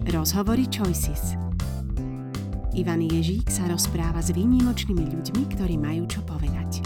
Rozhovory Choices. Ivan Ježík sa rozpráva s výnimočnými ľuďmi, ktorí majú čo povedať.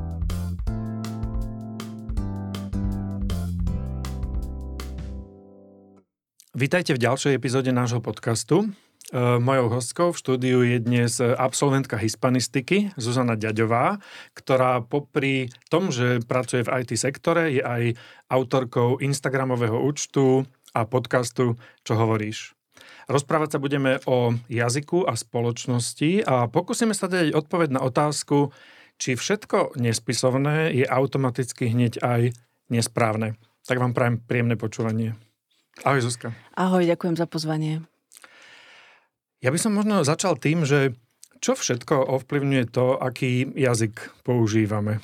Vítajte v ďalšej epizóde nášho podcastu. Mojou hostkou v štúdiu je dnes absolventka hispanistiky Zuzana Ďaďová, ktorá popri tom, že pracuje v IT sektore, je aj autorkou Instagramového účtu a podcastu Čo hovoríš. Rozprávať sa budeme o jazyku a spoločnosti a pokúsime sa dať odpoveď na otázku, či všetko nespisovné je automaticky hneď aj nesprávne. Tak vám prajem príjemné počúvanie. Ahoj Zuzka. Ahoj, ďakujem za pozvanie. Ja by som možno začal tým, že čo všetko ovplyvňuje to, aký jazyk používame?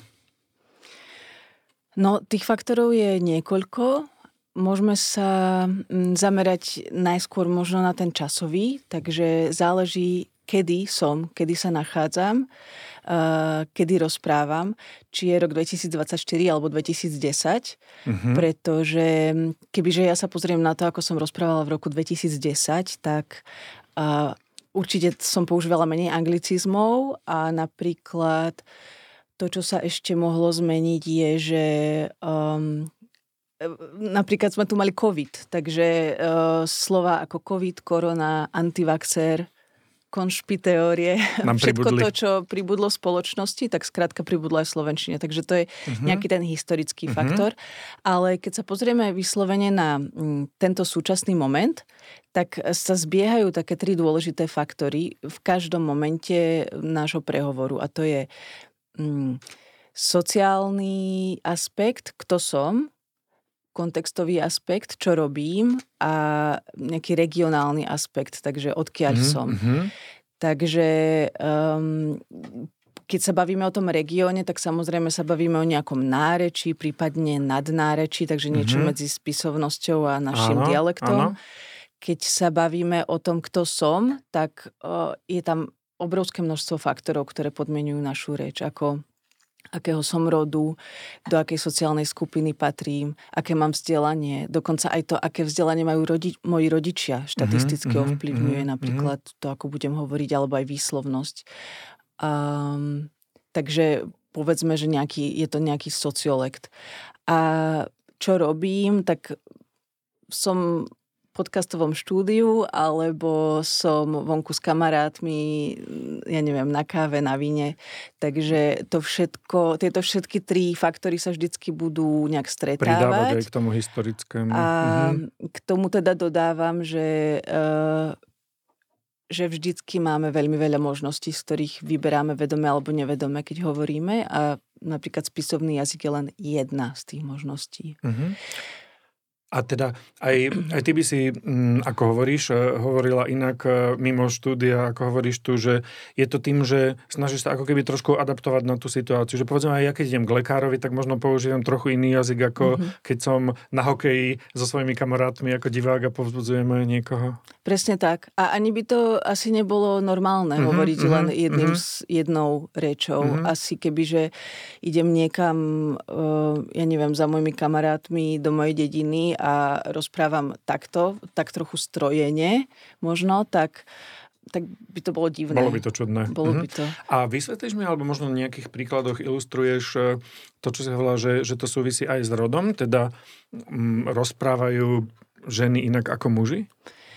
No, tých faktorov je niekoľko. Môžeme sa zamerať najskôr možno na ten časový, takže záleží, kedy sa nachádzam, kedy rozprávam, či je rok 2024 alebo 2010, pretože kebyže ja sa pozriem na to, ako som rozprávala v roku 2010, tak určite som používala menej anglicizmov a napríklad to, čo sa ešte mohlo zmeniť, je, že napríklad sme tu mali COVID, takže slova ako COVID, korona, antivaxér, konšpiteórie, všetko to, čo pribudlo v spoločnosti, tak skrátka pribudlo aj v slovenčine. Takže to je nejaký ten historický faktor. Ale keď sa pozrieme vyslovene na tento súčasný moment, tak sa zbiehajú také tri dôležité faktory v každom momente nášho prehovoru. A to je sociálny aspekt, kto som, kontextový aspekt, čo robím a nejaký regionálny aspekt, takže odkiaľ som. Takže keď sa bavíme o tom regióne, tak samozrejme sa bavíme o nejakom nárečí, prípadne nadnárečí, takže niečo medzi spisovnosťou a našim dialektom. Keď sa bavíme o tom, kto som, tak je tam obrovské množstvo faktorov, ktoré podmienujú našu reč, ako akého som rodu, do akej sociálnej skupiny patrím, aké mám vzdelanie, dokonca aj to, aké vzdelanie majú moji rodičia, štatisticky ovplyvňuje napríklad to, ako budem hovoriť, alebo aj výslovnosť. Takže povedzme, že je to nejaký sociolekt. A čo robím, tak som v podcastovom štúdiu, alebo som vonku s kamarátmi, ja neviem, na káve, na víne. Takže tieto všetky tri faktory sa vždycky budú nejak stretávať. Pridávať aj k tomu historickému. A k tomu teda dodávam, že vždycky máme veľmi veľa možností, z ktorých vyberáme vedome alebo nevedome, keď hovoríme. A napríklad spisovný jazyk je len jedna z tých možností. A teda aj ty by si, ako hovoríš, hovorila inak mimo štúdia, ako hovoríš tu, že je to tým, že snažíš sa ako keby trošku adaptovať na tú situáciu. Že povedzme aj ja, keď idem k lekárovi, tak možno používam trochu iný jazyk, ako keď som na hokeji so svojimi kamarátmi ako divák a povzbudzujeme niekoho. Presne tak. A ani by to asi nebolo normálne hovoriť len jednou rečou. Asi kebyže idem niekam, ja neviem, za mojimi kamarátmi do mojej dediny a rozprávam takto, tak trochu strojene možno, tak by to bolo divné. Bolo by to čudné. Bolo by to. A vysvetlíš mi, alebo možno v nejakých príkladoch ilustruješ to, čo si hovorila, že to súvisí aj s rodom, teda rozprávajú ženy inak ako muži?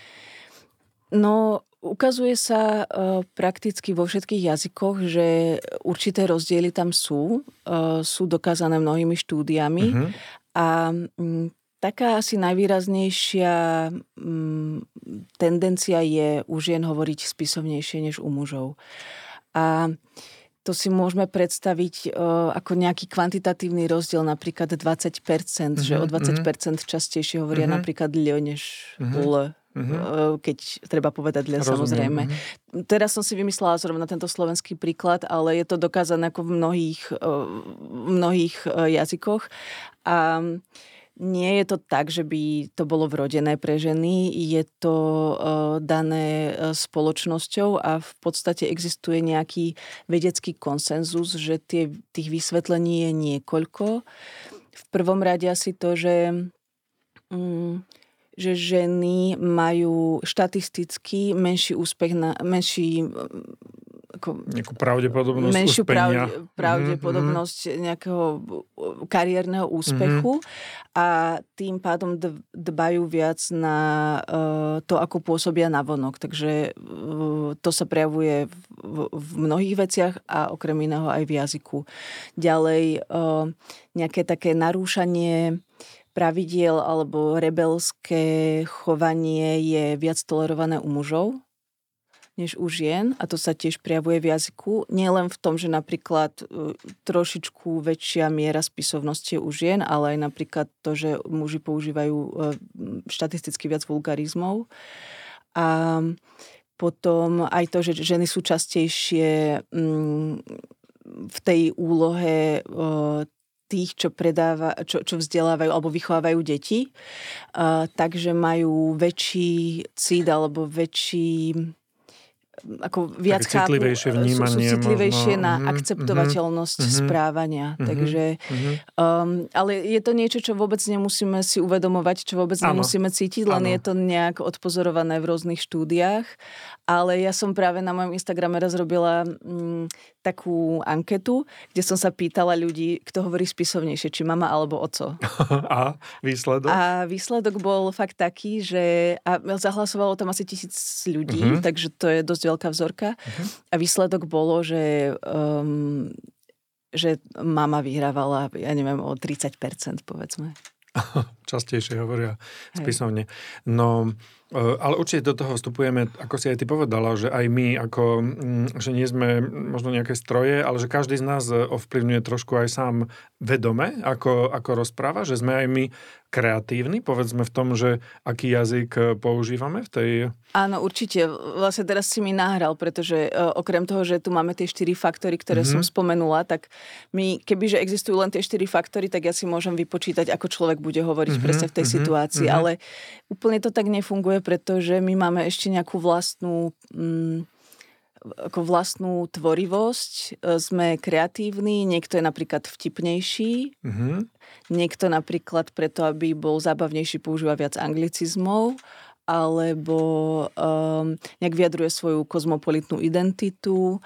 No, ukazuje sa prakticky vo všetkých jazykoch, že určité rozdiely tam sú dokázané mnohými štúdiami a taká asi najvýraznejšia tendencia je u žien hovoriť spisovnejšie než u mužov. A to si môžeme predstaviť ako nejaký kvantitatívny rozdiel, napríklad 20%, že o 20% častejšie hovoria napríklad ľ než l. Keď treba povedať ľ, samozrejme. Teraz som si vymyslela zrovna tento slovenský príklad, ale je to dokázané ako v mnohých jazykoch. A nie je to tak, že by to bolo vrodené pre ženy, je to dané spoločnosťou a v podstate existuje nejaký vedecký konsenzus, že tých vysvetlení je niekoľko. V prvom rade asi to, že že ženy majú štatisticky menší úspech nejakú pravdepodobnosť menšiu úspenia. pravdepodobnosť nejakého kariérneho úspechu a tým pádom dbajú viac na to, ako pôsobia navonok. Takže to sa prejavuje v mnohých veciach a okrem iného aj v jazyku. Ďalej nejaké také narúšanie pravidiel alebo rebelské chovanie je viac tolerované u mužov než u žien a to sa tiež prejavuje v jazyku. Nie len v tom, že napríklad trošičku väčšia miera spisovnosti je u žien, ale aj napríklad to, že muži používajú štatisticky viac vulgarizmov. A potom aj to, že ženy sú častejšie v tej úlohe tých, čo vzdelávajú alebo vychovávajú deti, takže majú väčší cít alebo väčší ako viac chápu, sú citlivejšie na akceptovateľnosť správania. Takže, ale je to niečo, čo vôbec nemusíme si uvedomovať, čo vôbec nemusíme cítiť, len je to nejak odpozorované v rôznych štúdiách. Ale ja som práve na mojom Instagrame raz robila takú anketu, kde som sa pýtala ľudí, kto hovorí spisovnejšie, či mama alebo oco. A výsledok? A výsledok bol fakt taký, že zahlasovalo tam asi 1000 ľudí, takže to je dosť veľká vzorka. A výsledok bolo, že mama vyhrávala, ja neviem, o 30%, povedzme. Častejšie hovoria spisovne. No, ale určite do toho vstupujeme, ako si aj ty povedala, že aj my, že nie sme možno nejaké stroje, ale že každý z nás ovplyvňuje trošku aj sám vedome, ako rozpráva, že sme aj my kreatívni, povedzme v tom, že aký jazyk používame v tej... Áno, určite. Vlastne teraz si mi nahral, pretože okrem toho, že tu máme tie 4 faktory, ktoré som spomenula, tak my, kebyže existujú len tie 4 faktory, tak ja si môžem vypočítať, ako človek bude hovoriť presne v tej situácii. Ale úplne to tak nefunguje, pretože my máme ešte nejakú vlastnú tvorivosť. Sme kreatívni, niekto je napríklad vtipnejší, niekto napríklad preto, aby bol zábavnejší, používa viac anglicizmov, alebo nejak vyjadruje svoju kozmopolitnú identitu.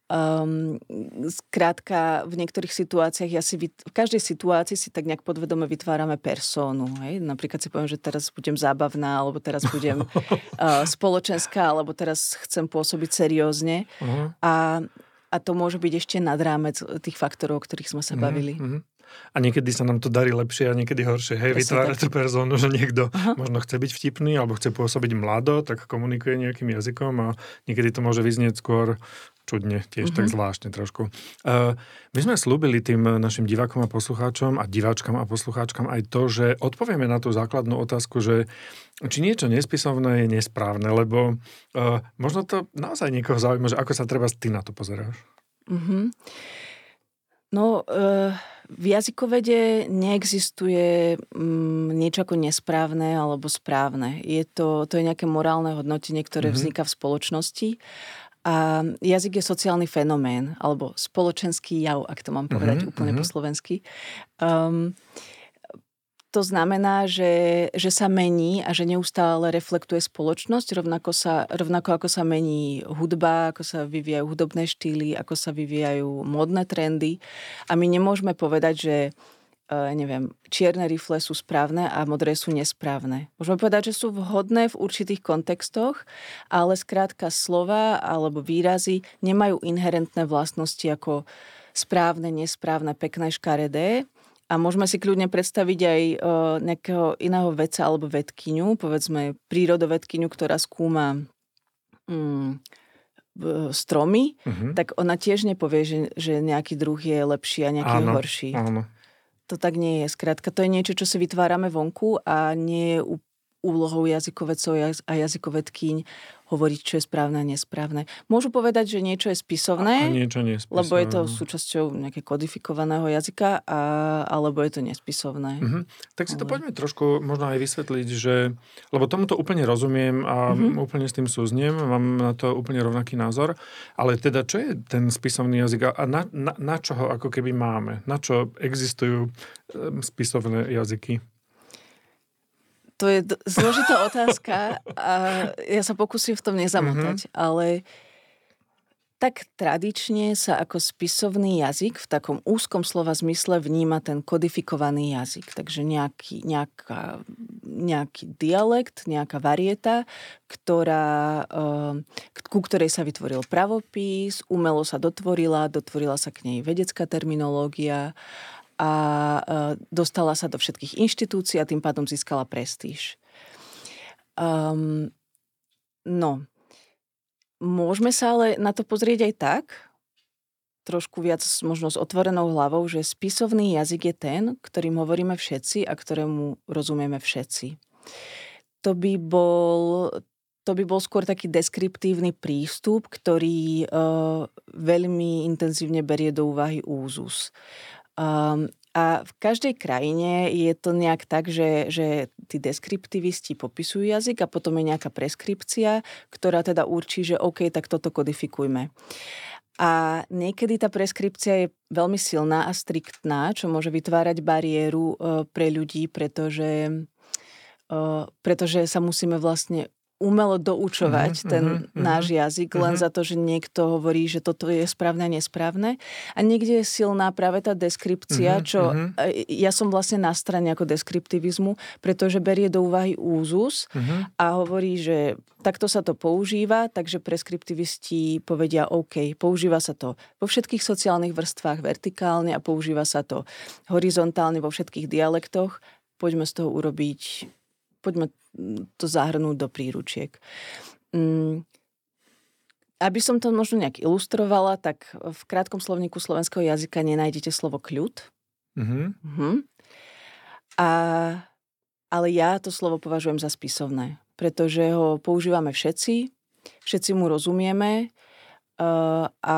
Skrátka, v niektorých situáciách v každej situácii si tak nejak podvedome vytvárame persónu. Hej? Napríklad si poviem, že teraz budem zábavná, alebo teraz budem spoločenská, alebo teraz chcem pôsobiť seriózne. A to môže byť ešte nad rámec tých faktorov, o ktorých sme sa bavili. A niekedy sa nám to darí lepšie a niekedy horšie. Hej, vytvára tú persónu, že niekto možno chce byť vtipný alebo chce pôsobiť mlado, tak komunikuje nejakým jazykom a niekedy to môže vyznieť skôr čudne, tiež tak zvláštne trošku. My sme slúbili tým našim divákom a poslucháčom a diváčkam a poslucháčkam aj to, že odpovieme na tú základnú otázku, že či niečo nespisovné je nesprávne, lebo možno to naozaj niekoho zaujíma, že ako sa treba ty na to pozeráš. No, v jazykovede neexistuje niečo ako nesprávne alebo správne. To je nejaké morálne hodnotenie, ktoré vzniká v spoločnosti. A jazyk je sociálny fenomén, alebo spoločenský jav, ak to mám povedať úplne po slovensky. To znamená, že sa mení a že neustále reflektuje spoločnosť, rovnako ako sa mení hudba, ako sa vyvíjajú hudobné štýly, ako sa vyvíjajú módne trendy. A my nemôžeme povedať, že čierne rifle sú správne a modré sú nesprávne. Môžeme povedať, že sú vhodné v určitých kontextoch, ale skrátka slova alebo výrazy nemajú inherentné vlastnosti ako správne, nesprávne, pekné, škaredé. A môžeme si kľudne predstaviť aj nejakého iného vedca alebo vedkyňu, povedzme prírodovedkyňu, ktorá skúma stromy, tak ona tiež nepovie, že nejaký druh je lepší a nejaký je horší. Áno. To tak nie je. Skrátka, to je niečo, čo si vytvárame vonku a nie je úlohou jazykovedcov a jazykovedkyň hovoriť, čo je správne a nesprávne. Môžu povedať, že niečo je spisovné, a niečo nespisovné, lebo je to súčasťou nejakého kodifikovaného jazyka, alebo je to nespisovné. Tak si to poďme trošku možno aj vysvetliť, že, lebo tomuto úplne rozumiem a úplne s tým súzniem, mám na to úplne rovnaký názor, ale teda čo je ten spisovný jazyk a na čo ho ako keby máme? Na čo existujú spisovné jazyky? To je zložitá otázka a ja sa pokúsim v tom nezamotať, ale tak tradične sa ako spisovný jazyk v takom úzkom slova zmysle vníma ten kodifikovaný jazyk. Takže nejaký dialekt, nejaká varieta, ku ktorej sa vytvoril pravopis, umelo sa dotvorila sa k nej vedecká terminológia a dostala sa do všetkých inštitúcií a tým pádom získala prestíž. Môžeme sa ale na to pozrieť aj tak, trošku viac možno s otvorenou hlavou, že spisovný jazyk je ten, ktorým hovoríme všetci a ktorému rozumieme všetci. To by bol skôr taký deskriptívny prístup, ktorý veľmi intenzívne berie do úvahy úzus. A v každej krajine je to nejak tak, že tí deskriptivisti popisujú jazyk a potom je nejaká preskripcia, ktorá teda určí, že OK, tak toto kodifikujme. A niekedy tá preskripcia je veľmi silná a striktná, čo môže vytvárať bariéru pre ľudí, pretože sa musíme vlastne umelo doučovať ten náš jazyk len za to, že niekto hovorí, že toto je správne a nesprávne. A niekde je silná práve tá deskripcia, čo ja som vlastne na strane ako deskriptivizmu, pretože berie do úvahy úzus a hovorí, že takto sa to používa, takže preskriptivisti povedia OK, používa sa to vo všetkých sociálnych vrstvách vertikálne a používa sa to horizontálne vo všetkých dialektoch. Poďme to zahrnúť do príručiek. Aby som to možno nejak ilustrovala, tak v krátkom slovníku slovenského jazyka nenájdete slovo kľud. Ale ja to slovo považujem za spisovné, pretože ho používame všetci mu rozumieme a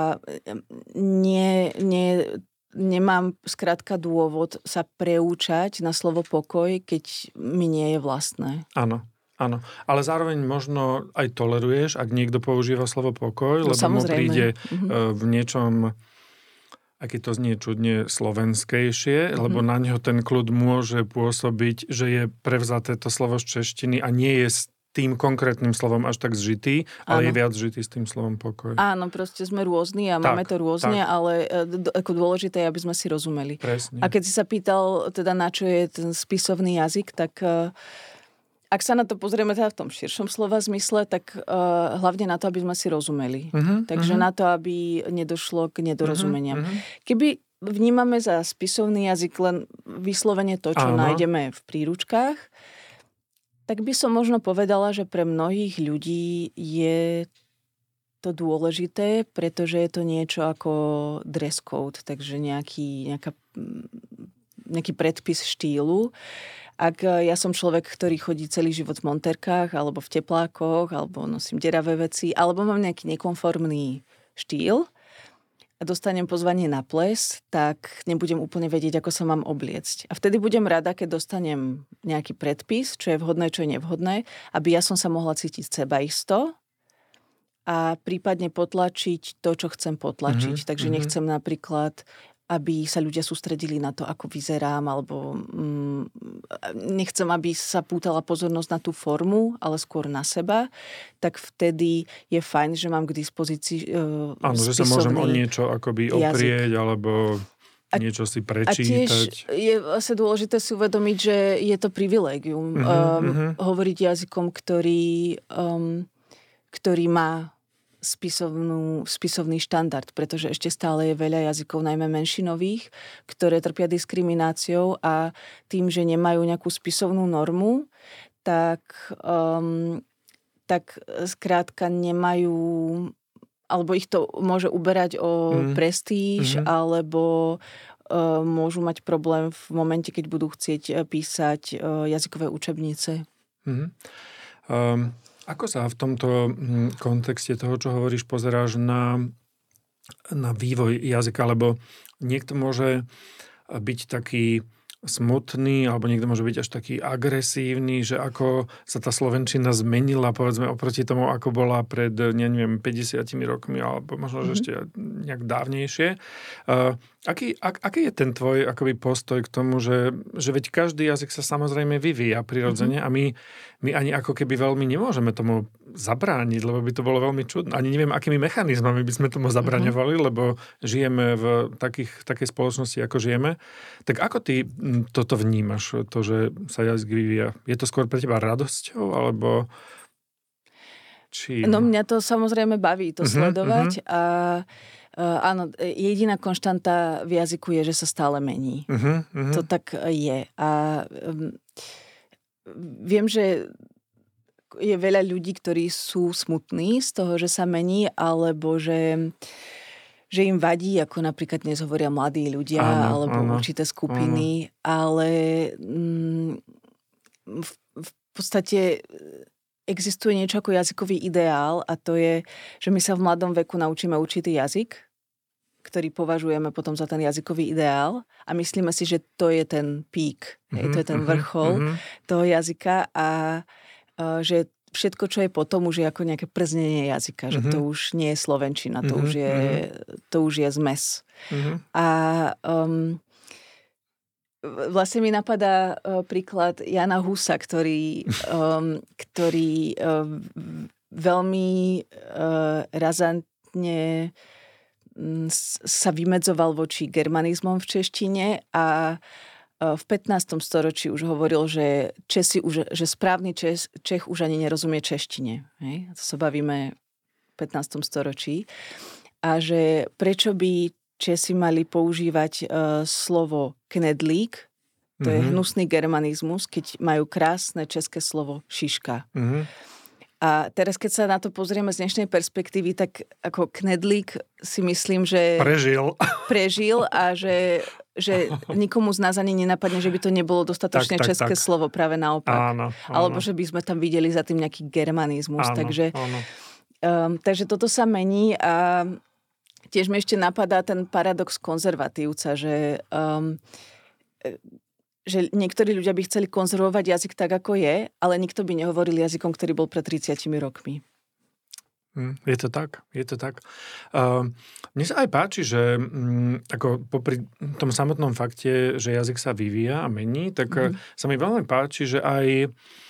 nemám skrátka dôvod sa preúčať na slovo pokoj, keď mi nie je vlastné. Áno. Ale zároveň možno aj toleruješ, ak niekto používa slovo pokoj, lebo mu príde v niečom, aké to znie čudne, slovenskejšie, lebo na neho ten kľud môže pôsobiť, že je prevzaté to slovo z češtiny a nie je tým konkrétnym slovom až tak zžitý, ale je viac zžitý s tým slovom pokoj. Áno, proste sme rôzni a máme to rôzne, ale ako dôležité je, aby sme si rozumeli. Presne. A keď si sa pýtal, teda na čo je ten spisovný jazyk, tak ak sa na to pozrieme teda v tom širšom slova zmysle, tak hlavne na to, aby sme si rozumeli. Takže na to, aby nedošlo k nedorozumeniam. Keby vnímame za spisovný jazyk len vyslovene to, čo nájdeme v príručkách, tak by som možno povedala, že pre mnohých ľudí je to dôležité, pretože je to niečo ako dress code, takže nejaký predpis štýlu. Ak ja som človek, ktorý chodí celý život v monterkách, alebo v teplákoch, alebo nosím deravé veci, alebo mám nejaký nekonformný štýl, a dostanem pozvanie na ples, tak nebudem úplne vedieť, ako sa mám obliecť. A vtedy budem rada, keď dostanem nejaký predpis, čo je vhodné, čo je nevhodné, aby ja som sa mohla cítiť sebaisto a prípadne potlačiť to, čo chcem potlačiť. Takže nechcem napríklad, aby sa ľudia sústredili na to, ako vyzerám, alebo nechcem, aby sa pútala pozornosť na tú formu, ale skôr na seba, tak vtedy je fajn, že mám k dispozícii áno, že sa môžem o niečo akoby oprieť, alebo niečo si prečítať. A tiež je asi dôležité si uvedomiť, že je to privilégium hovoriť jazykom, ktorý má spisovný štandard, pretože ešte stále je veľa jazykov, najmä menšinových, ktoré trpia diskrimináciou a tým, že nemajú nejakú spisovnú normu, tak skrátka nemajú, alebo ich to môže uberať o prestíž, alebo môžu mať problém v momente, keď budú chcieť písať jazykové učebnice. Ako sa v tomto kontexte toho, čo hovoríš, pozeráš na vývoj jazyka? Lebo niekto môže byť taký smutný, alebo niekto môže byť až taký agresívny, že ako sa tá slovenčina zmenila, povedzme, oproti tomu, ako bola pred, neviem, 50 rokmi, alebo možno, že ešte nejak dávnejšie. Aký je ten tvoj akoby postoj k tomu, že veď každý jazyk sa samozrejme vyvíja prirodzene a my ani ako keby veľmi nemôžeme tomu zabrániť, lebo by to bolo veľmi čudné. Ani neviem, akými mechanizmami by sme tomu zabraňovali, lebo žijeme v takej spoločnosti, ako žijeme. Tak ako ty toto vnímaš, to, že sa jazyk vyvíja? Je to skôr pre teba radosťou, alebo čím? No mňa to samozrejme baví to sledovať a áno, jediná konštanta v jazyku je, že sa stále mení. To tak je. A viem, že je veľa ľudí, ktorí sú smutní z toho, že sa mení, alebo že im vadí, ako napríklad dnes hovoria mladí ľudia, alebo určité skupiny, ale v podstate existuje niečo ako jazykový ideál a to je, že my sa v mladom veku naučíme určitý jazyk, ktorý považujeme potom za ten jazykový ideál a myslíme si, že to je ten pík, to je ten vrchol toho jazyka a že všetko, čo je potom, už je ako nejaké prznenie jazyka, že to už nie je slovenčina, to už je zmes. A vlastne mi napadá príklad Jana Husa, ktorý veľmi razantne sa vymedzoval voči germanizmom v češtine a v 15. storočí už hovoril, že že správny Čech už ani nerozumie češtine. Hej? To sa bavíme v 15. storočí. A že prečo by Česi mali používať slovo knedlík, to je hnusný germanizmus, keď majú krásne české slovo šiška. A teraz, keď sa na to pozrieme z dnešnej perspektívy, tak ako knedlík si myslím, že prežil a že nikomu z nás ani nenapadne, že by to nebolo dostatočne české slovo, práve naopak. Áno. Alebo že by sme tam videli za tým nejaký germanizmus. Takže toto sa mení a tiež mi ešte napadá ten paradox konzervatívca, že niektorí ľudia by chceli konzervovať jazyk tak, ako je, ale nikto by nehovoril jazykom, ktorý bol pred 30 rokmi. Je to tak. Mne sa aj páči, že ako popri tom samotnom fakte, že jazyk sa vyvíja a mení, tak sa mi veľmi páči, že aj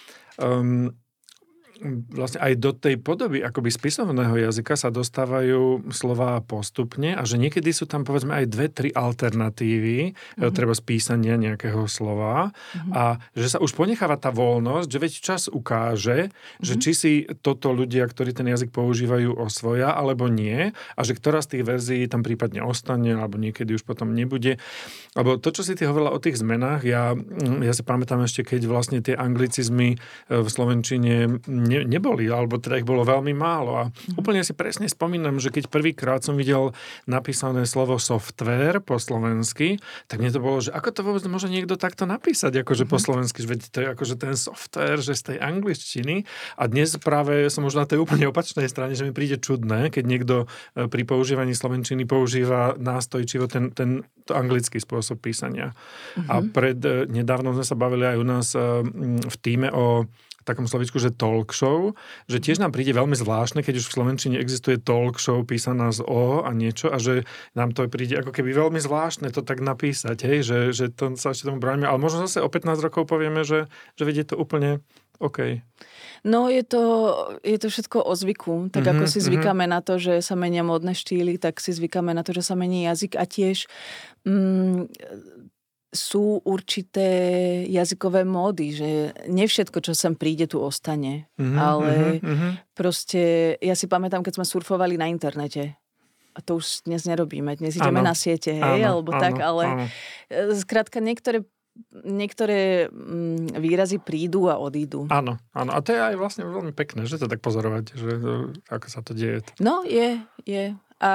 vlastne aj do tej podoby akoby spisovného jazyka sa dostávajú slová postupne a že niekedy sú tam povedzme aj 2-3 alternatívy treba spísania nejakého slova a že sa už ponecháva tá voľnosť, že veď čas ukáže, že či si toto ľudia, ktorí ten jazyk používajú, osvoja alebo nie a že ktorá z tých verzií tam prípadne ostane alebo niekedy už potom nebude. Lebo to, čo si ty hovorila o tých zmenách, ja si pamätám ešte, keď vlastne tie anglicizmy v slovenčine neboli, alebo teda ich bolo veľmi málo. A úplne si presne spomínam, že keď prvýkrát som videl napísané slovo software po slovensky, tak mne to bolo, že ako to vôbec môže niekto takto napísať, akože po slovensky, že to je akože ten software, že z tej angličtiny. A dnes práve som už na tej úplne opačnej strane, že mi príde čudné, keď niekto pri používaní slovenčiny používa nástojčivo to anglický spôsob písania. A nedávno sme sa bavili aj u nás v tíme o takom slovíčku, že talk show, že tiež nám príde veľmi zvláštne, keď už v slovenčine existuje talk show písaná z O a niečo a že nám to príde ako keby veľmi zvláštne to tak napísať, hej, že to sa ešte tomu bránime, ale možno zase o 15 rokov povieme, že vedie to úplne OK. No je to všetko o zvyku, tak ako si zvykáme na to, že sa menia módne štýly, tak si zvykáme na to, že sa mení jazyk a tiež sú určité jazykové módy, že nie všetko, čo sem príde, tu ostane. Ale proste, ja si pamätám, keď sme surfovali na internete. A to už dnes nerobíme. Dnes ideme na siete, hej, alebo tak, ale skrátka niektoré výrazy prídu a odídu. Áno. A to je aj vlastne veľmi pekné, že to tak pozorovať, že ako sa to deje. No, je. A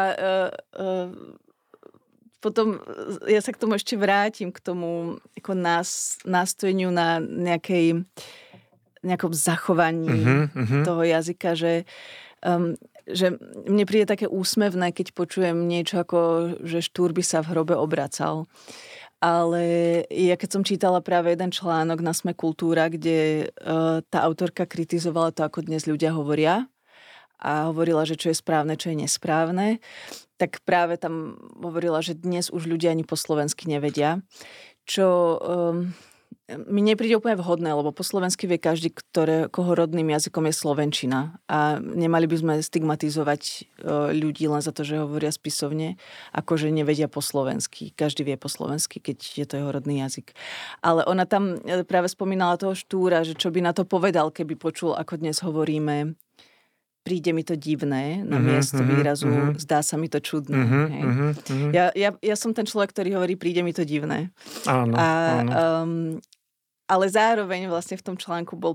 potom ja sa k tomu ešte vrátim, k tomu ako nástojeniu na nejakom zachovaní toho jazyka, že mne príde také úsmevné, keď počujem niečo ako, že Štúr by sa v hrobe obracal. Ale ja keď som čítala práve jeden článok na Sme kultúra, kde tá autorka kritizovala to, ako dnes ľudia hovoria a hovorila, že čo je správne, čo je nesprávne, tak práve tam hovorila, že dnes už ľudia ani po slovensky nevedia, čo mi nepríde úplne vhodné, lebo po slovensky vie každý, koho rodným jazykom je slovenčina. A nemali by sme stigmatizovať ľudí len za to, že hovoria spisovne, ako že nevedia po slovensky. Každý vie po slovensky, keď je to jeho rodný jazyk. Ale ona tam práve spomínala toho Štúra, že čo by na to povedal, keby počul, ako dnes hovoríme, príde mi to divné na miesto výrazu, zdá sa mi to čudné. Hej. Ja som ten človek, ktorý hovorí, príde mi to divné. Áno, áno. Ale zároveň vlastne v tom článku bol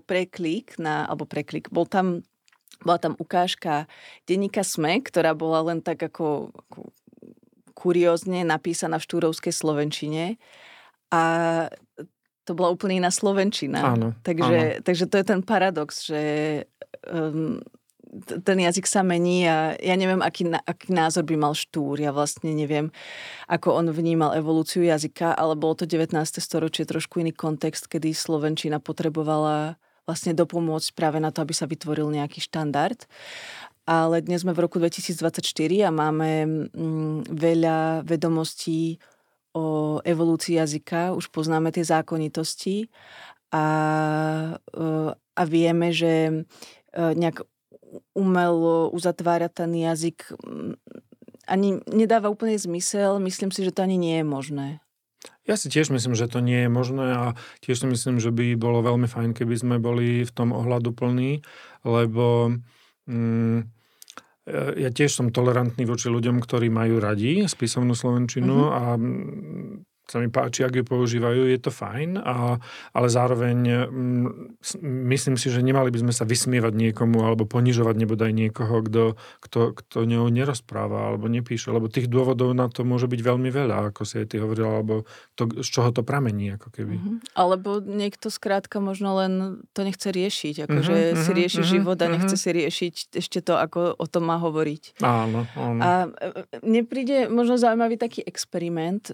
bola tam ukážka denníka SME, ktorá bola len tak ako kuriózne napísaná v štúrovskej slovenčine a to bola úplne iná slovenčina. Áno, takže to je ten paradox, že ten jazyk sa mení a ja neviem, aký názor by mal Štúr. Ja vlastne neviem, ako on vnímal evolúciu jazyka, ale bolo to 19. storočie, trošku iný kontext, kedy slovenčina potrebovala vlastne dopomôcť práve na to, aby sa vytvoril nejaký štandard. Ale dnes sme v roku 2024 a máme veľa vedomostí o evolúcii jazyka, už poznáme tie zákonitosti a vieme, že nejak umelo uzatvárať ten jazyk ani nedáva úplne zmysel. Myslím si, že to ani nie je možné. Ja si tiež myslím, že to nie je možné a tiež si myslím, že by bolo veľmi fajn, keby sme boli v tom ohľadu plní, lebo ja tiež som tolerantný voči ľuďom, ktorí majú radi spisovnú slovenčinu a sa mi páči, ak ju používajú, je to fajn, ale zároveň myslím si, že nemali by sme sa vysmievať niekomu alebo ponižovať nebodaj niekoho, kto ňou nerozpráva alebo nepíše, lebo tých dôvodov na to môže byť veľmi veľa, ako si aj ty hovorila, alebo to, z čoho to pramení, ako keby. Alebo niekto skrátka možno len to nechce riešiť, akože si rieši život a nechce si riešiť ešte to, ako o tom má hovoriť. Áno. A mne príde možno zaujímavý taký experiment,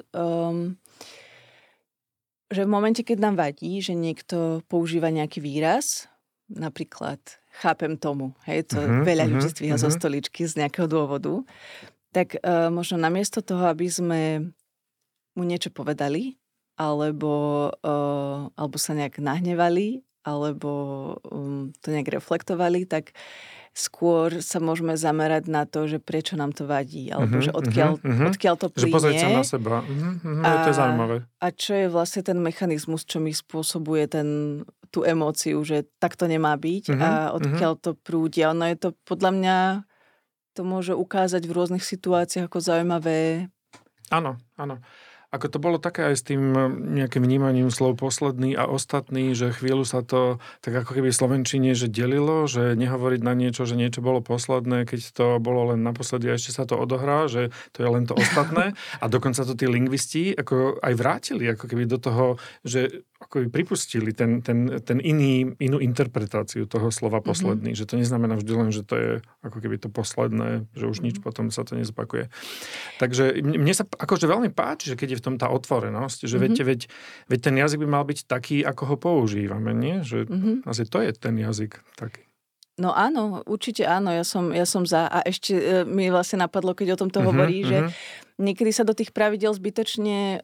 že v momente, keď nám vadí, že niekto používa nejaký výraz, napríklad chápem tomu, hej, to veľa ľudí zdvíha zo stoličky z nejakého dôvodu, tak možno namiesto toho, aby sme mu niečo povedali, alebo sa nejak nahnevali, alebo to nejak reflektovali, tak skôr sa môžeme zamerať na to, že prečo nám to vadí, alebo že odkiaľ to plynie. Že pozrieť sa na seba. To je zaujímavé. A čo je vlastne ten mechanizmus, čo mi spôsobuje tú emóciu, že tak to nemá byť a odkiaľ to prúdi. A ono je to, podľa mňa, to môže ukázať v rôznych situáciách ako zaujímavé. Áno. Ako to bolo také aj s tým nejakým vnímaním slov posledný a ostatný, že chvíľu sa to tak ako keby v slovenčine, že delilo, že nehovoriť na niečo, že niečo bolo posledné, keď to bolo len naposledy a ešte sa to odohrá, že to je len to ostatné. A dokonca to tí lingvisti ako aj vrátili ako keby do toho, že ako by pripustili ten inú interpretáciu toho slova posledný. Že to neznamená vždy len, že to je ako keby to posledné, že už nič potom sa to nezopakuje. Takže mne sa akože veľmi páči, že keď je v tom tá otvorenosť, že veď ten jazyk by mal byť taký, ako ho používame, nie? Že asi to je ten jazyk taký. No áno, určite áno, ja som za. A ešte mi vlastne napadlo, keď o tomto hovorí, že niekedy sa do tých pravidel zbytočne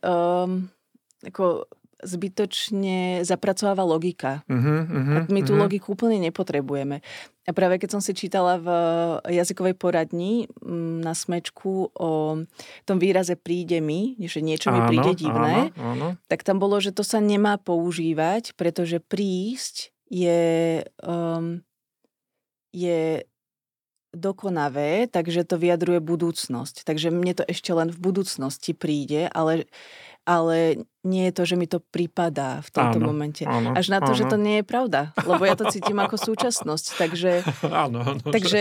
zapracováva logika. A my tú logiku úplne nepotrebujeme. A práve keď som si čítala v jazykovej poradni na Smečku o tom výraze príde mi, že niečo mi príde divné, tak tam bolo, že to sa nemá používať, pretože prísť je dokonavé, takže to vyjadruje budúcnosť. Takže mne to ešte len v budúcnosti príde, ale nie je to, že mi to pripadá v tomto momente. Až na to, že to nie je pravda. Lebo ja to cítim ako súčasnosť. Takže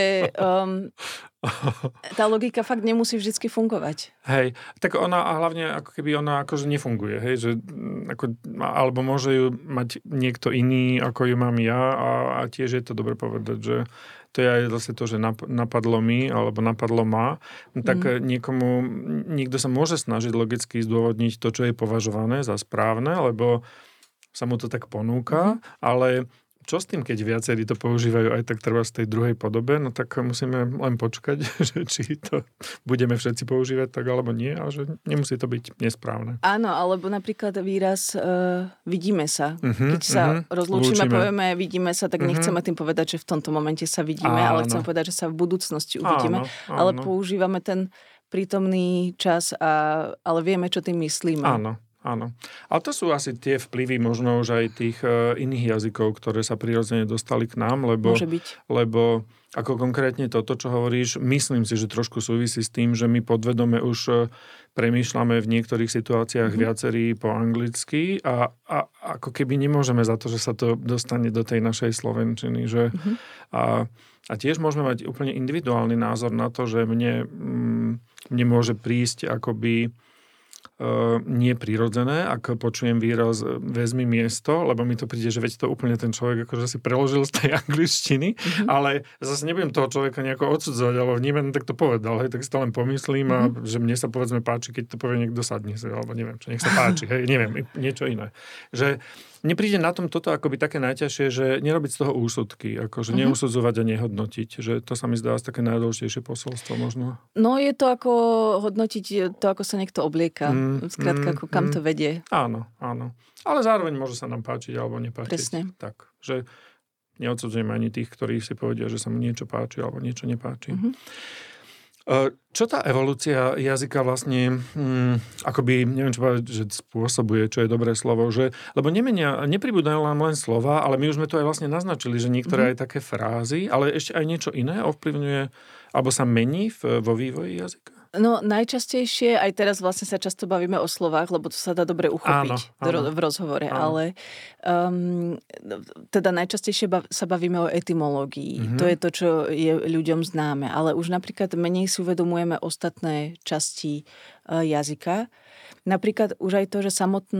tá logika fakt nemusí vždycky fungovať. Hej, tak ona a hlavne ako keby ona akože nefunguje, hej, že alebo môže ju mať niekto iný, ako ju mám ja a tiež je to dobre povedať, že to je aj zase to, že napadlo mi, alebo napadlo ma, tak niekto sa môže snažiť logicky zdôvodniť to, čo je považované za správne, lebo sa mu to tak ponúka, ale čo s tým, keď viacerí to používajú aj tak treba z tej druhej podobe, no tak musíme len počkať, že či to budeme všetci používať tak alebo nie, a že nemusí to byť nesprávne. Áno, alebo napríklad výraz vidíme sa. Keď sa rozlúčime, povieme vidíme sa, tak nechceme tým povedať, že v tomto momente sa vidíme, ale chceme povedať, že sa v budúcnosti uvidíme. Áno. Ale používame ten prítomný čas, ale vieme, čo tým myslíme. Áno. Ale to sú asi tie vplyvy možno už aj tých iných jazykov, ktoré sa prirodzene dostali k nám, lebo ako konkrétne toto, čo hovoríš, myslím si, že trošku súvisí s tým, že my podvedome už premýšľame v niektorých situáciách viacerí po anglicky a ako keby nemôžeme za to, že sa to dostane do tej našej slovenčiny. Že, a tiež môžeme mať úplne individuálny názor na to, že mne môže prísť akoby neprirodzené, ak počujem výraz vezmi miesto, lebo mi to príde, že veď to úplne ten človek akože si preložil z tej angličtiny, ale zase nebudem toho človeka nejako odsudzovať, alebo vnímať, tak to povedal, hej, tak si to len pomyslím a že mne sa povedzme páči, keď to povie niekto sadni si, alebo neviem, čo nech sa páči, hej, neviem, niečo iné. Že mne príde na tom toto akoby také najťažšie, že nerobiť z toho úsudky, akože neusudzovať a nehodnotiť, že to sa mi zdá také najdôležitejšie posolstvo možno. No je to ako hodnotiť to, ako sa niekto oblieka. Skrátka, ako kam to vedie. Áno. Ale zároveň môže sa nám páčiť alebo nepáčiť. Presne. Tak, že neodsudzujem ani tých, ktorí si povedia, že sa mu niečo páči alebo niečo nepáči. Čo tá evolúcia jazyka vlastne akoby, neviem čo povedať, že spôsobuje, čo je dobré slovo, že, lebo nepribúdajú nám len slova, ale my už sme to aj vlastne naznačili, že niektoré aj také frázy, ale ešte aj niečo iné ovplyvňuje, alebo sa mení vo vývoji jazyka? No najčastejšie, aj teraz vlastne sa často bavíme o slovách, lebo to sa dá dobre uchopiť v rozhovore, ale teda najčastejšie sa bavíme o etymológii. To je to, čo je ľuďom známe, ale už napríklad menej si uvedomujeme ostatné časti jazyka. Napríklad už aj to, že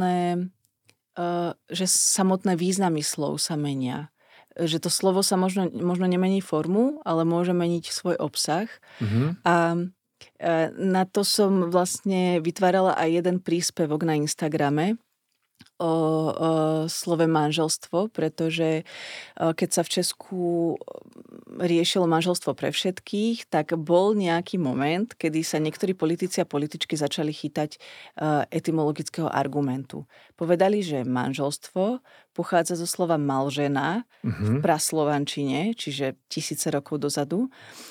samotné významy slov sa menia. Že to slovo sa možno nemení formu, ale môže meniť svoj obsah. A na to som vlastne vytvárala aj jeden príspevok na Instagrame o slove manželstvo, pretože keď sa v Česku riešilo manželstvo pre všetkých, tak bol nejaký moment, kedy sa niektorí politici a političky začali chytať etymologického argumentu. Povedali, že manželstvo pochádza zo slova malžena v praslovančine, čiže tisíce rokov dozadu.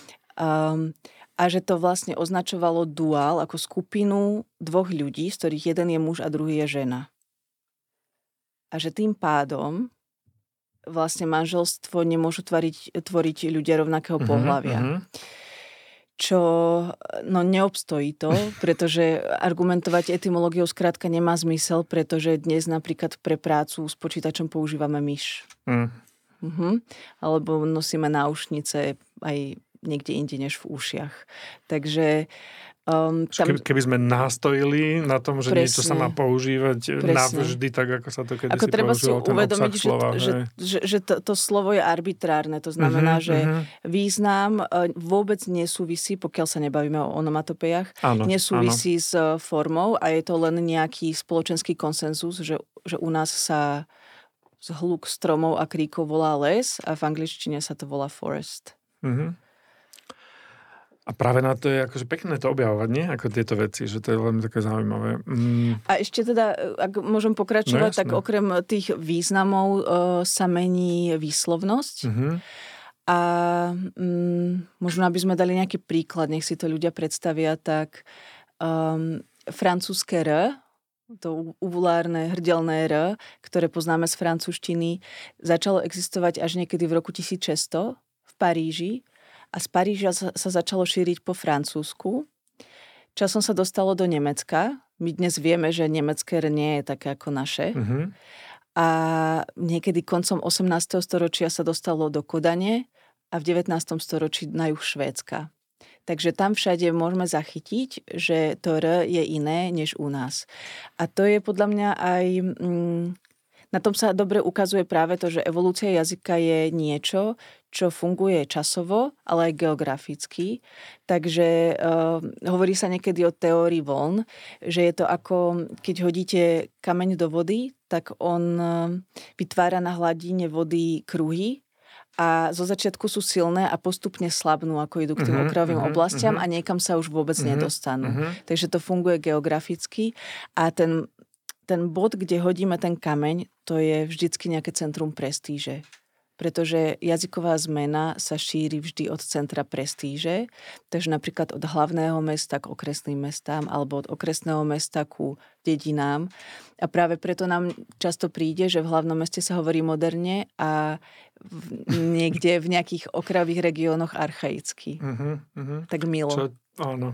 A že to vlastne označovalo duál ako skupinu dvoch ľudí, z ktorých jeden je muž a druhý je žena. A že tým pádom vlastne manželstvo nemôžu tvoriť ľudia rovnakého pohlavia. Čo neobstojí to, pretože argumentovať etymológiou skrátka nemá zmysel, pretože dnes napríklad pre prácu s počítačom používame myš. Alebo nosíme náušnice aj niekde inde než v ušiach. Takže keby sme nastojili na tom, že niečo sa má používať navždy, tak ako sa to kedysi používalo, treba si uvedomiť, slova, že to slovo je arbitrárne. To znamená, že význam vôbec nesúvisí, pokiaľ sa nebavíme o onomatopejach, nesúvisí s formou a je to len nejaký spoločenský konsenzus, že u nás sa zhluk stromov a kríkov volá les a v angličtine sa to volá forest. A práve na to je akože pekné to objavovať, nie? Ako tieto veci, že to je veľmi také zaujímavé. A ešte teda, ak môžem pokračovať, tak okrem tých významov sa mení výslovnosť. A možno, aby sme dali nejaký príklad, nech si to ľudia predstavia, tak francúzske R, to uvulárne hrdelné R, ktoré poznáme z francúzštiny, začalo existovať až niekedy v roku 1600 v Paríži. A z Paríža sa začalo šíriť po Francúzsku. Časom sa dostalo do Nemecka, My dnes vieme, že nemecké R nie je také ako naše. A niekedy koncom 18. storočia sa dostalo do Kodane a v 19. storočí na juh Švédska. Takže tam všade môžeme zachytiť, že to R je iné než u nás. A to je podľa mňa aj... Na tom sa dobre ukazuje práve to, že evolúcia jazyka je niečo, čo funguje časovo, ale aj geograficky. Takže hovorí sa niekedy o teórii vln, že je to ako, keď hodíte kameň do vody, tak on vytvára na hladine vody kruhy a zo začiatku sú silné a postupne slabnú, ako idú k tým okrajovým oblastiam a niekam sa už vôbec nedostanú. Takže to funguje geograficky a ten bod, kde hodíme ten kameň, to je vždycky nejaké centrum prestíže. Pretože jazyková zmena sa šíri vždy od centra prestíže. Takže napríklad od hlavného mesta k okresným mestám alebo od okresného mesta ku dedinám. A práve preto nám často príde, že v hlavnom meste sa hovorí moderne a niekde v nejakých okrajových regiónoch archaicky. Tak milo. Áno.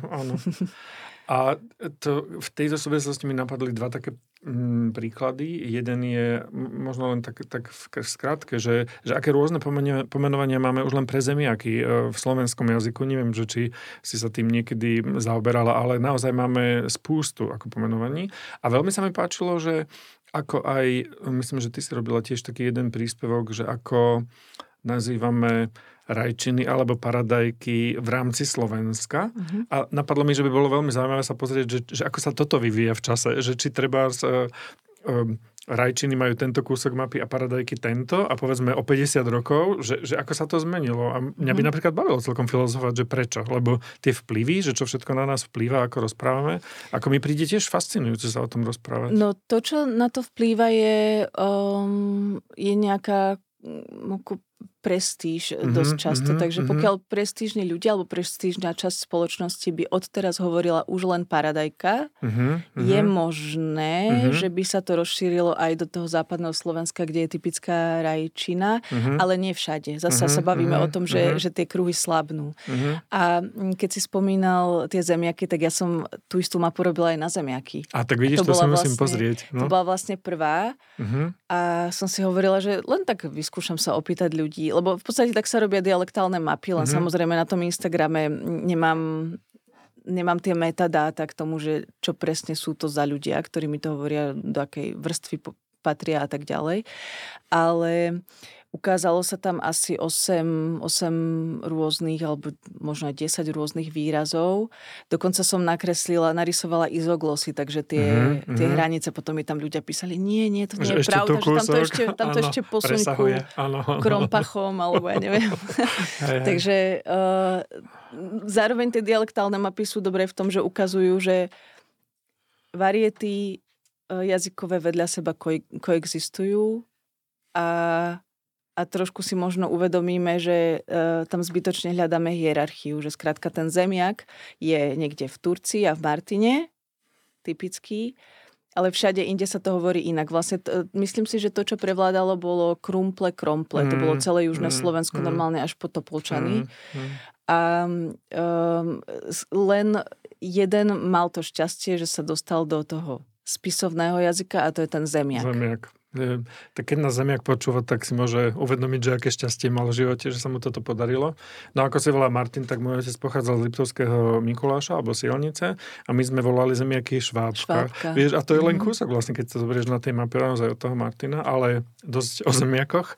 A v tejto súvislosti mi napadli dva také príklady. Jeden je možno len tak v skratke, že aké rôzne pomenovania máme už len pre zemiaky v slovenskom jazyku. Neviem, že či si sa tým niekedy zaoberala, ale naozaj máme spústu ako pomenovaní. A veľmi sa mi páčilo, že ako aj, myslím, že ty si robila tiež taký jeden príspevok, že ako nazývame rajčiny alebo paradajky v rámci Slovenska. A napadlo mi, že by bolo veľmi zaujímavé sa pozrieť, že ako sa toto vyvíja v čase. Že či treba rajčiny majú tento kúsok mapy a paradajky tento a povedzme o 50 rokov, že ako sa to zmenilo. A mňa by napríklad bavilo celkom filozofovať, že prečo. Lebo tie vplyvy, že čo všetko na nás vplýva, ako rozprávame, ako mi príde tiež fascinujúce sa o tom rozprávať. No to, čo na to vplýva, je nejaká prestíž dosť často. Takže pokiaľ prestížni ľudia alebo prestížna časť spoločnosti by odteraz hovorila už len paradajka, je možné, že by sa to rozšírilo aj do toho západného Slovenska, kde je typická rajčina, ale nie všade. Zasa sa bavíme o tom, že tie kruhy slabnú. A keď si spomínal tie zemiaky, tak ja som tú istú mapu robila aj na zemiaky. A tak vidíš, to si musím pozrieť. No? To bola vlastne prvá a som si hovorila, že len tak vyskúšam sa opýtať ľudí, lebo v podstate tak sa robia dialektálne mapy, len samozrejme na tom Instagrame nemám tie metadáta k tomu, že čo presne sú to za ľudia, ktorí mi to hovoria, do akej vrstvy patria a tak ďalej. Ale ukázalo sa tam asi 8 rôznych, alebo možno aj 10 rôznych výrazov. Dokonca som narysovala izoglosy, takže tie hranice, potom mi tam ľudia písali, nie, to nie je pravda, že tam to ešte posuň ku krompachom, alebo ja neviem. Takže zároveň tie dialektálne mapy sú dobré v tom, že ukazujú, že variety jazykové vedľa seba koexistujú a trošku si možno uvedomíme, že tam zbytočne hľadáme hierarchiu, že skrátka ten zemiak je niekde v Turcii a v Martine, typický, ale všade inde sa to hovorí inak. Vlastne myslím si, že to, čo prevládalo, bolo krumple. To bolo celé južné Slovensko, normálne až po Topolčany. A len jeden mal to šťastie, že sa dostal do toho spisovného jazyka a to je ten zemiak. Tak keď nás zemiak počúva, tak si môže uvedomiť, že aké šťastie mal v živote, že sa mu toto podarilo. No ako si volá Martin, tak môj otec pochádzal z Liptovského Mikuláša alebo Sielnice a my sme volali zemiaky Švábka. Vieš, a to je len kúsok vlastne, keď sa zoberieš na tej mape naozaj od toho Martina, ale dosť o zemiakoch.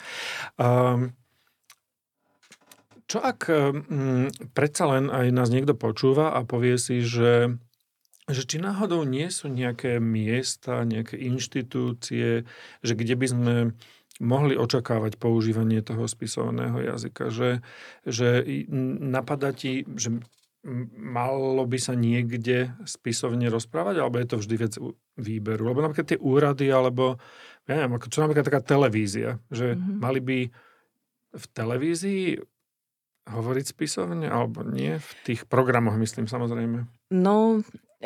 Čo ak predsa len aj nás niekto počúva a povie si, že či náhodou nie sú nejaké miesta, nejaké inštitúcie, že kde by sme mohli očakávať používanie toho spisovného jazyka. Že napadá ti, že malo by sa niekde spisovne rozprávať, alebo je to vždy vec výberu? Lebo napríklad tie úrady, alebo ja neviem, čo napríklad taká televízia, že mali by v televízii hovoriť spisovne, alebo nie? V tých programoch, myslím, samozrejme. No...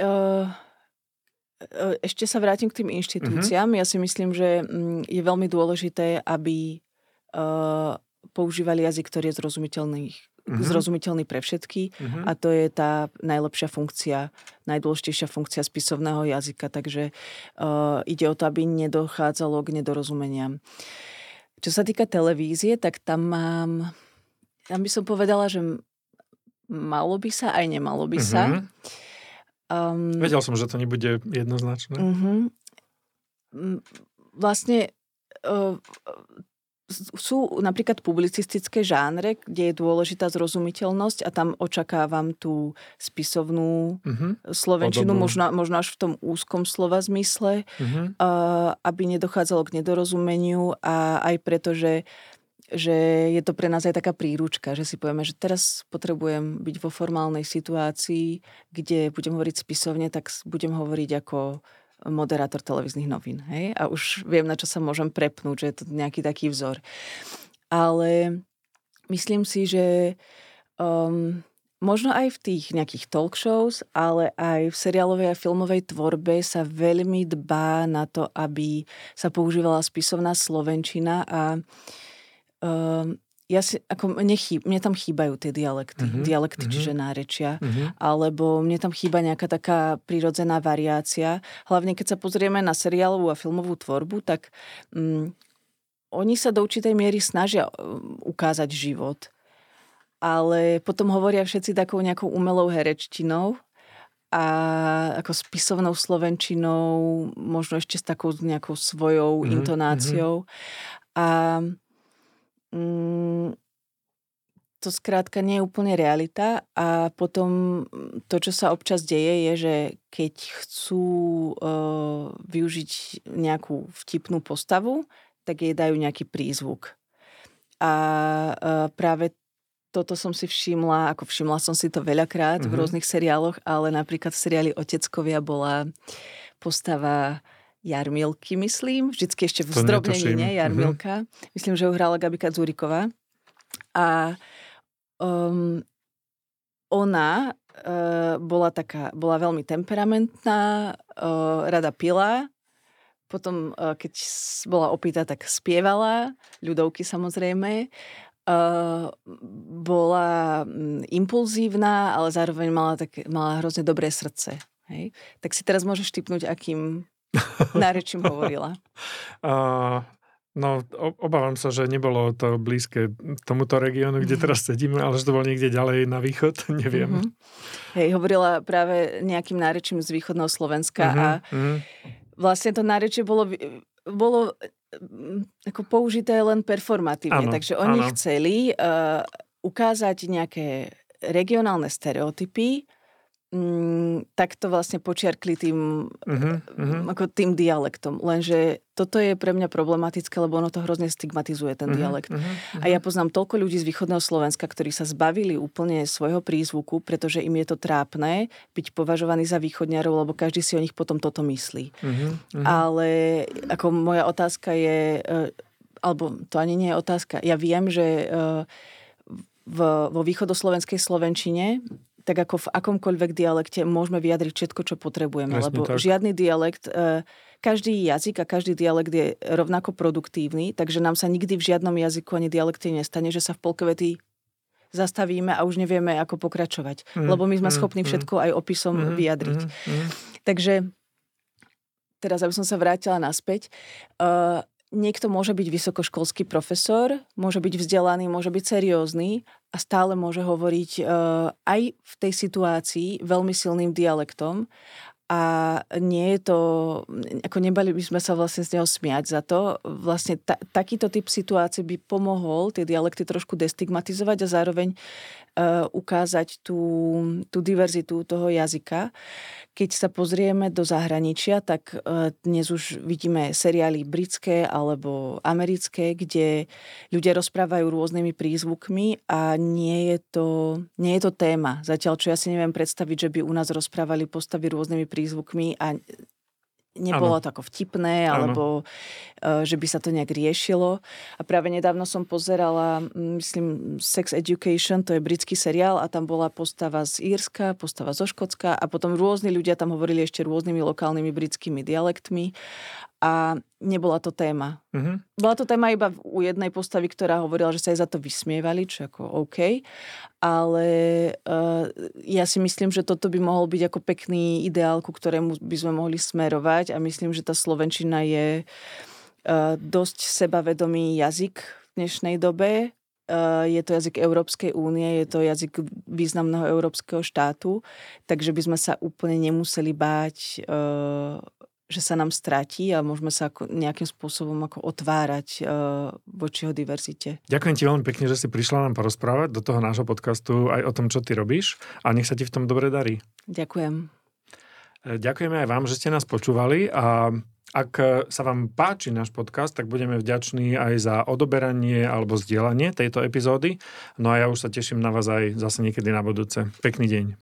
Ešte sa vrátim k tým inštitúciám. Ja si myslím, že je veľmi dôležité, aby používali jazyk, ktorý je zrozumiteľný pre všetky a to je tá najlepšia funkcia, najdôležitejšia funkcia spisovného jazyka. Takže ide o to, aby nedochádzalo k nedorozumeniam. Čo sa týka televízie, tak tam by som povedala, že malo by sa, aj nemalo by sa. Vedel som, že to nebude jednoznačné. Vlastne sú napríklad publicistické žánre, kde je dôležitá zrozumiteľnosť a tam očakávam tú spisovnú slovenčinu, možno až v tom úzkom slova zmysle, aby nedochádzalo k nedorozumeniu a aj preto, že je to pre nás aj taká príručka, že si povieme, že teraz potrebujem byť vo formálnej situácii, kde budem hovoriť spisovne, tak budem hovoriť ako moderátor televíznych novín. Hej? A už viem, na čo sa môžem prepnúť, že je to nejaký taký vzor. Ale myslím si, že možno aj v tých nejakých talk shows, ale aj v seriálovej a filmovej tvorbe sa veľmi dbá na to, aby sa používala spisovná slovenčina a mne tam chýbajú tie dialekty, čiže nárečia, alebo mne tam chýba nejaká taká prirodzená variácia. Hlavne, keď sa pozrieme na seriálovú a filmovú tvorbu, tak oni sa do určitej miery snažia ukázať život, ale potom hovoria všetci takou nejakou umelou herečtinou a ako spisovnou slovenčinou, možno ešte s takou nejakou svojou intonáciou. A to skrátka nie je úplne realita a potom to, čo sa občas deje, je, že keď chcú využiť nejakú vtipnú postavu, tak jej dajú nejaký prízvuk. A práve toto som si všimla som si to veľakrát v rôznych seriáloch, ale napríklad v seriáli Oteckovia bola postava Jarmilky, myslím. Vždycky ešte v zdrobnení, nie? Jarmilka. Myslím, že ho hrala Gabika Dzuriková. A ona bola veľmi temperamentná, rada pila. Potom, keď bola opýta, tak spievala. Ľudovky samozrejme. Bola impulzívna, ale zároveň mala hrozne dobré srdce. Hej? Tak si teraz môžeš tipnúť, akým nárečím hovorila. Obávam sa, že nebolo to blízke tomuto regiónu, kde teraz sedíme, ale že to bolo niekde ďalej na východ, neviem. Hej, hovorila práve nejakým nárečím z východného Slovenska a vlastne to nárečie bolo ako použité len performatívne, takže oni chceli ukázať nejaké regionálne stereotypy, tak to vlastne počiarkli tým dialektom. Lenže toto je pre mňa problematické, lebo ono to hrozne stigmatizuje ten dialekt. A ja poznám toľko ľudí z východného Slovenska, ktorí sa zbavili úplne svojho prízvuku, pretože im je to trápne byť považovaný za východňarov, lebo každý si o nich potom toto myslí. Ale ako moja otázka je, alebo to ani nie je otázka, ja viem, že vo východoslovenskej slovenčine tak ako v akomkoľvek dialekte môžeme vyjadriť všetko, čo potrebujeme. Presne lebo tak. Žiadny dialekt, každý jazyk a každý dialekt je rovnako produktívny, takže nám sa nikdy v žiadnom jazyku ani dialekte nestane, že sa v polke vety zastavíme a už nevieme, ako pokračovať. Lebo my sme schopní všetko aj opisom vyjadriť. Takže teraz, aby som sa vrátila naspäť, niekto môže byť vysokoškolský profesor, môže byť vzdelaný, môže byť seriózny a stále môže hovoriť aj v tej situácii veľmi silným dialektom a nie je to, ako nebali by sme sa vlastne z neho smiať za to. Vlastne takýto typ situácií by pomohol tie dialekty trošku destigmatizovať a zároveň ukázať tú diverzitu toho jazyka. Keď sa pozrieme do zahraničia, tak dnes už vidíme seriály britské alebo americké, kde ľudia rozprávajú rôznymi prízvukmi a nie je to téma. Zatiaľ, čo ja si neviem predstaviť, že by u nás rozprávali postavy rôznymi prízvukmi a nebolo to ako vtipné, alebo že by sa to nejak riešilo. A práve nedávno som pozerala, myslím, Sex Education, to je britský seriál a tam bola postava z Írska, postava zo Škótska a potom rôzni ľudia tam hovorili ešte rôznymi lokálnymi britskými dialektmi a nebola to téma. Bola to téma iba u jednej postavy, ktorá hovorila, že sa jej za to vysmievali, čo ako OK, ale ja si myslím, že toto by mohol byť ako pekný ideál, ku ktorému by sme mohli smerovať a myslím, že tá slovenčina je dosť sebavedomý jazyk v dnešnej dobe. Je to jazyk Európskej únie, je to jazyk významného európskeho štátu, takže by sme sa úplne nemuseli báť, že sa nám stratí a môžeme sa nejakým spôsobom ako otvárať voči jeho diverzite. Ďakujem ti veľmi pekne, že si prišla nám porozprávať do toho nášho podcastu aj o tom, čo ty robíš a nech sa ti v tom dobre darí. Ďakujem. Ďakujeme aj vám, že ste nás počúvali a ak sa vám páči náš podcast, tak budeme vďační aj za odoberanie alebo zdieľanie tejto epizódy. No a ja už sa teším na vás aj zase niekedy na budúce. Pekný deň.